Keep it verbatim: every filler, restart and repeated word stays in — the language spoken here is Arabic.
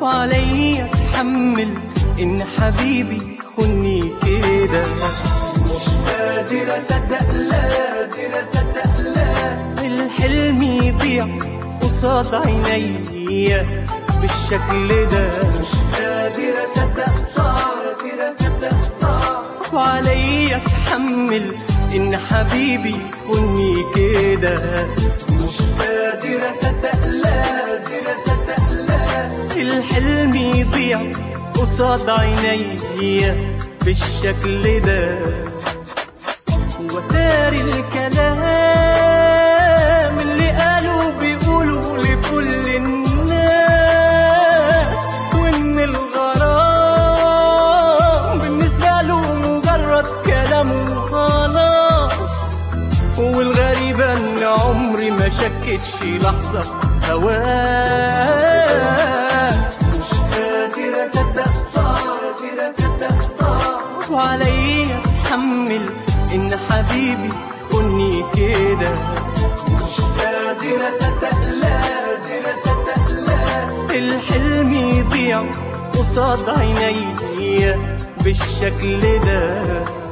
وعليا اتحمل ان حبيبي خني كده. مش قادر اصدق، لا قادر اصدق، لا الحلم يضيع قصاد عينيا بالشكل ده. مش قادر اصدق، صعب قادر اصدق، صعب وعليا اتحمل ان حبيبي خني كده. مش قادر اصدق، لا قادر اصدق، لا الحلم يضيع قصاد عينيا بالشكل ده. وتاري الكلام اللي قالوا بيقولوا لكل الناس، وان الغرام بالنسبة له مجرد كلام وخلاص. والغريبة ان عمري ما شكتش لحظة هواه. مش قادر اصدق، صعب قادر اصدق، صعب وعليا اتحمل ان حبيبي خني كده. مش قادر اصدق، لا قادر اصدق، لا الحلم يضيع قصاد عينيا بالشكل ده.